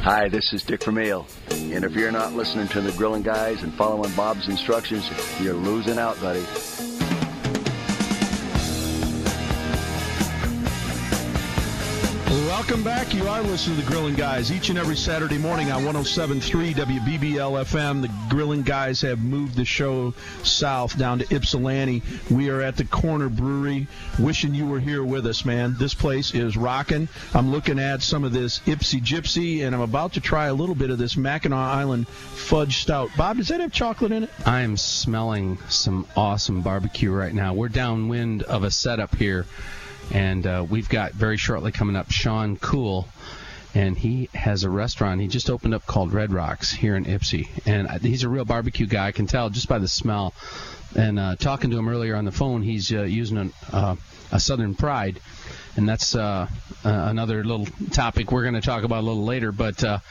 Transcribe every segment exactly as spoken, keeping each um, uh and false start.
Hi, this is Dick Vermeil. And if you're not listening to the Grilling Guys and following Bob's instructions, you're losing out, buddy. Welcome back. You are listening to the Grilling Guys each and every Saturday morning on one oh seven point three W B B L F M. The Grilling Guys have moved the show south down to Ypsilanti. We are at the Corner Brewery. Wishing you were here with us, man. This place is rocking. I'm looking at some of this Ipsy Gypsy, and I'm about to try a little bit of this Mackinac Island Fudge Stout. Bob, does that have chocolate in it? I am smelling some awesome barbecue right now. We're downwind of a setup here. And uh, we've got very shortly coming up Sean Cool, and he has a restaurant he just opened up called Red Rocks here in Ypsi. And he's a real barbecue guy. I can tell just by the smell. And uh, talking to him earlier on the phone, he's uh, using a, uh, a Southern Pride. And that's uh, uh, another little topic we're going to talk about a little later. But, uh,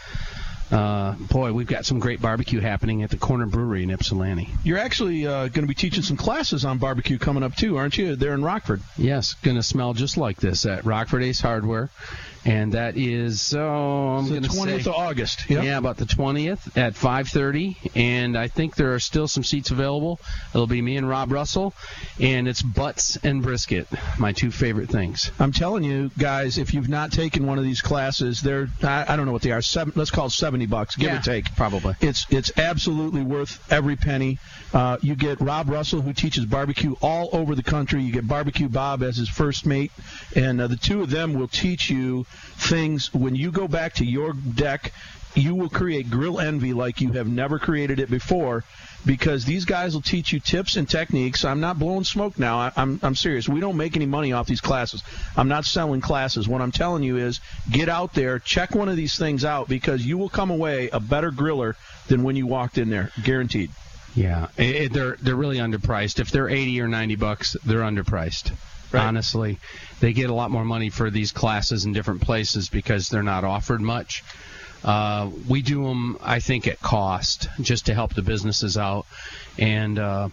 uh, boy, we've got some great barbecue happening at the Corner Brewery in Ypsilanti. You're actually uh, going to be teaching some classes on barbecue coming up, too, aren't you? There in Rockford. Yes, going to smell just like this at Rockford Ace Hardware. And that is, oh, I'm going to say... the twentieth of August. Yep. Yeah, about the twentieth at five thirty. And I think there are still some seats available. It'll be me and Rob Russell. And it's butts and brisket, my two favorite things. I'm telling you, guys, if you've not taken one of these classes, they're, I, I don't know what they are, seven, let's call it seventy bucks, give yeah, or take. Probably. It's it's absolutely worth every penny. Uh, you get Rob Russell, who teaches barbecue all over the country. You get Barbecue Bob as his first mate. And uh, the two of them will teach you things. When you go back to your deck, you will create grill envy like you have never created it before, because these guys will teach you tips and techniques. I'm not blowing smoke now. I, I'm I'm serious. We don't make any money off these classes. I'm not selling classes. What I'm telling you is get out there, check one of these things out, because you will come away a better griller than when you walked in there, guaranteed. Yeah, it, it, they're they're really underpriced. If they're eighty or ninety bucks, they're underpriced. Right. Honestly, they get a lot more money for these classes in different places because they're not offered much. Uh, we do them, I think, at cost, just to help the businesses out. And uh,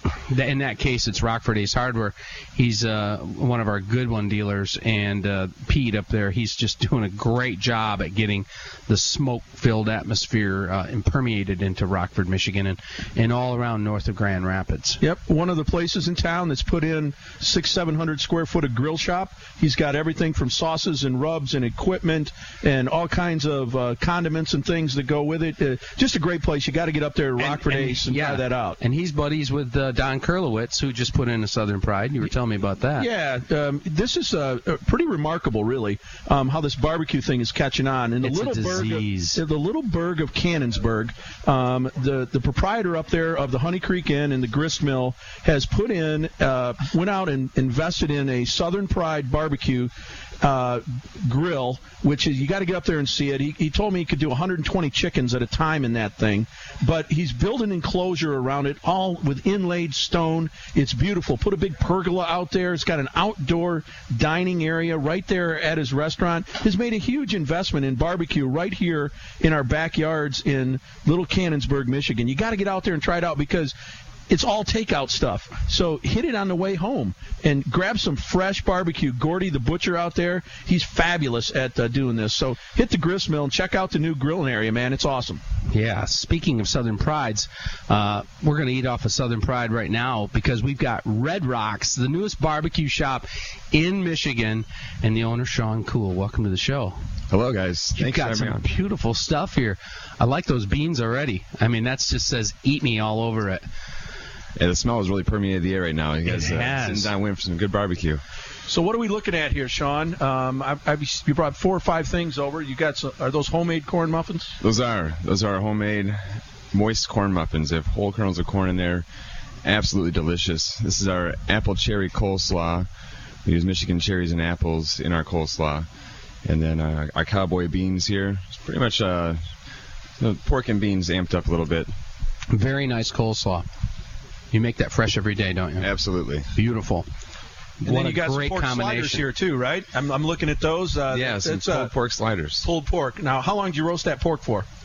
in that case, it's Rockford Ace Hardware. He's uh, one of our good one dealers, and uh, Pete up there, he's just doing a great job at getting the smoke-filled atmosphere uh, impermeated into Rockford, Michigan, and, and all around north of Grand Rapids. Yep, one of the places in town that's put in six, seven hundred square foot of grill shop. He's got everything from sauces and rubs and equipment and all kinds of uh, condiments and things that go with it. Uh, just a great place. You got to get up there to Rockford and, and, Ace and yeah, try that out. And he's buddies with uh, Don Kurlowitz, who just put in a Southern Pride. You were telling me about that. Yeah, um, this is uh, pretty remarkable, really, um, how this barbecue thing is catching on. In the it's little a disease. Burg of, the little burg of Cannonsburg, um, the the proprietor up there of the Honey Creek Inn and the Grist Mill has put in, uh, went out and invested in a Southern Pride barbecue uh, grill, which is, you got to get up there and see it. He, he told me he could do one hundred twenty chickens at a time in that thing, but he's built an enclosure around it, all with inlaid stone. It's beautiful. Put a big pergola out there. It's got an outdoor dining area right there at his restaurant. Has made a huge investment in barbecue right here in our backyards in Little Cannonsburg, Michigan. You got to get out there and try it out, because it's all takeout stuff. So hit it on the way home and grab some fresh barbecue. Gordy, the butcher out there, he's fabulous at uh, doing this. So hit the grist mill and check out the new grilling area, man. It's awesome. Yeah, speaking of Southern Prides, uh, we're going to eat off a Southern Pride right now because we've got Red Rocks, the newest barbecue shop in Michigan, and the owner, Sean Cool. Welcome to the show. Hello, guys. You've Thanks got for some having me on. beautiful stuff here. I like those beans already. I mean, that just says eat me all over it. Yeah, the smell has really permeated the air right now. You guys It uh, has. sitting downwind for some good barbecue. So what are we looking at here, Sean? Um, I, I, you brought four or five things over. You got some, are those homemade corn muffins? Those are. Those are homemade moist corn muffins. They have whole kernels of corn in there. Absolutely delicious. This is our apple cherry coleslaw. We use Michigan cherries and apples in our coleslaw. And then uh, our cowboy beans here. It's pretty much uh, the pork and beans amped up a little bit. Very nice coleslaw. You make that fresh every day, don't you? Absolutely. Beautiful. And what then you a got great some pork sliders combination here too, right? I'm, I'm looking at those. Uh, Yeah, some it's, pulled uh, pork sliders. Pulled pork. Now, how long do you roast that pork for?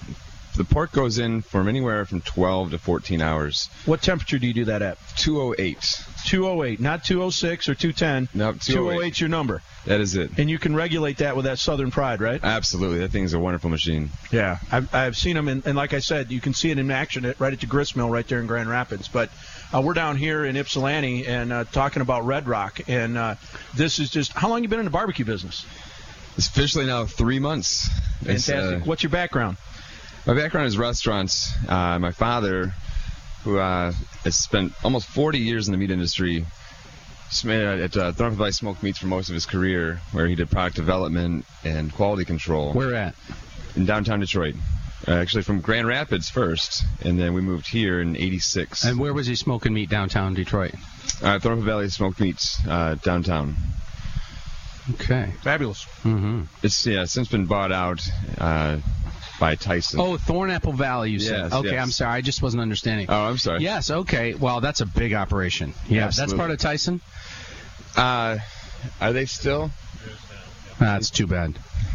the pork goes in from anywhere from twelve to fourteen hours. What temperature do you do that at? two oh eight. two oh eight, not two oh six or two ten. Nope, two oh eight. two oh eight's your number. That is it. And you can regulate that with that Southern Pride, right? Absolutely. That thing's a wonderful machine. Yeah. I've, I've seen them, in, and like I said, you can see it in action at, right at the grist mill right there in Grand Rapids. But uh, we're down here in Ypsilanti and uh, talking about Red Rock, and uh, this is just – how long you been in the barbecue business? It's officially now three months. Fantastic. Uh, What's your background? My background is restaurants. Uh, my father, who uh, has spent almost forty years in the meat industry, at uh, Thornapple Valley Smoked Meats for most of his career, where he did product development and quality control. Where at? In downtown Detroit. Uh, actually from Grand Rapids first, and then we moved here in eighty-six. And where was he smoking meat downtown Detroit? Uh, Thornapple Valley Smoked Meats, uh, downtown. Okay. Fabulous. Mm-hmm. It's yeah, since been bought out uh, by Tyson. Oh, Thornapple Valley, you said. Yes, okay, yes. I'm sorry. I just wasn't understanding. Oh, I'm sorry. Yes, okay. Well, that's a big operation. Yeah, Absolutely. That's part of Tyson? Uh, are they still? That's too bad.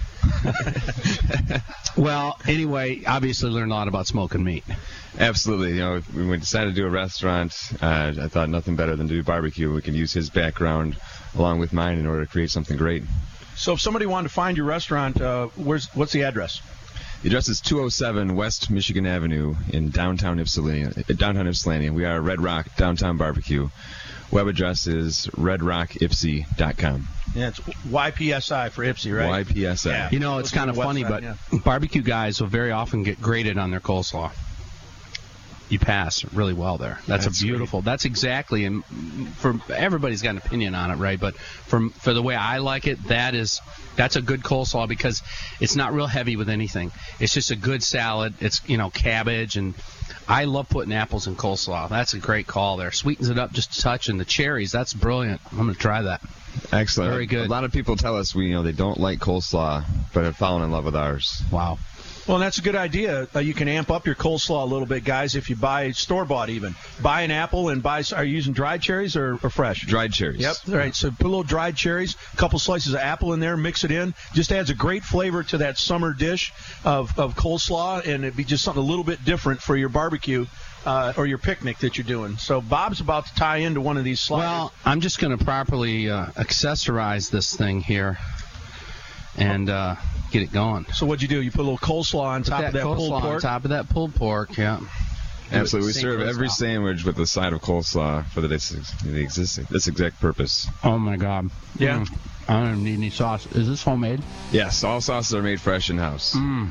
Well, anyway, obviously learned a lot about smoking meat. Absolutely. You know, when we decided to do a restaurant, uh, I thought nothing better than to do barbecue. We can use his background along with mine in order to create something great. So if somebody wanted to find your restaurant, uh, where's what's the address? The address is two oh seven West Michigan Avenue in downtown Ypsilanti. Downtown Ypsilanti. We are Red Rock Downtown Barbecue. Web address is red rock ipsy dot com. Yeah, it's Y P S I for Ipsy, right? Y P S I. Yeah. You know, it's kind of funny, but yeah. barbecue guys will very often get graded on their coleslaw. You pass really well there. That's, That's a beautiful. That's exactly, and for everybody's got an opinion on it, right? But for for the way I like it, that is that's a good coleslaw because it's not real heavy with anything. It's just a good salad. It's you know cabbage, and I love putting apples in coleslaw. That's a great call there. Sweetens it up just a touch, and the cherries. That's brilliant. I'm going to try that. Excellent. Very good. A lot of people tell us we you know they don't like coleslaw, but have fallen in love with ours. Wow. Well, that's a good idea. Uh, you can amp up your coleslaw a little bit, guys, if you buy store-bought even. Buy an apple and buy – are you using dried cherries or, or fresh? Dried cherries. Yep. All right, so put a little dried cherries, a couple slices of apple in there, mix it in. Just adds a great flavor to that summer dish of, of coleslaw, and it'd be just something a little bit different for your barbecue uh, or your picnic that you're doing. So Bob's about to tie into one of these sliders. Well, I'm just going to properly uh, accessorize this thing here and uh, get it going. So what'd you do? You put a little coleslaw on top that of that pulled coleslaw pork? on top of that pulled pork, yeah. Absolutely. We Same serve coleslaw. every sandwich with a side of coleslaw for the, the existing, this exact purpose. Oh, my God. Yeah. Mm. I don't need any sauce. Is this homemade? Yes, all sauces are made fresh in-house. Mm.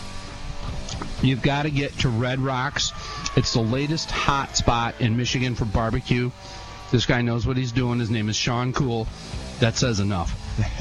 You've got to get to Red Rocks. It's the latest hot spot in Michigan for barbecue. This guy knows what he's doing. His name is Sean Cool. That says enough.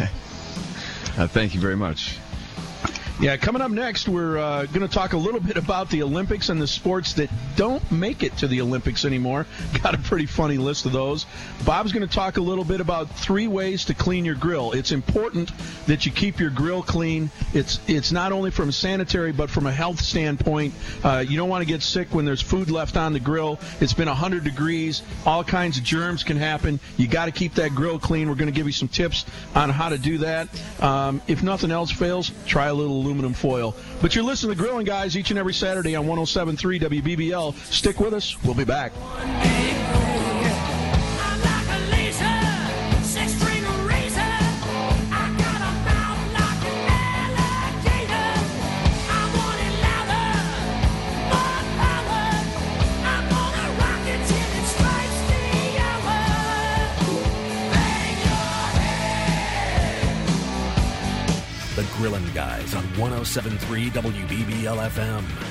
Uh, thank you very much. Yeah, coming up next, we're uh, going to talk a little bit about the Olympics and the sports that don't make it to the Olympics anymore. Got a pretty funny list of those. Bob's going to talk a little bit about three ways to clean your grill. It's important that you keep your grill clean. It's it's not only from a sanitary, but from a health standpoint. Uh, you don't want to get sick when there's food left on the grill. It's been one hundred degrees. All kinds of germs can happen. You got to keep that grill clean. We're going to give you some tips on how to do that. Um, if nothing else fails, try a little aluminum foil. But you're listening to Grilling Guys each and every Saturday on one oh seven point three W B B L. Stick with us. We'll be back. The Grillin' Guys on one oh seven point three W B B L F M.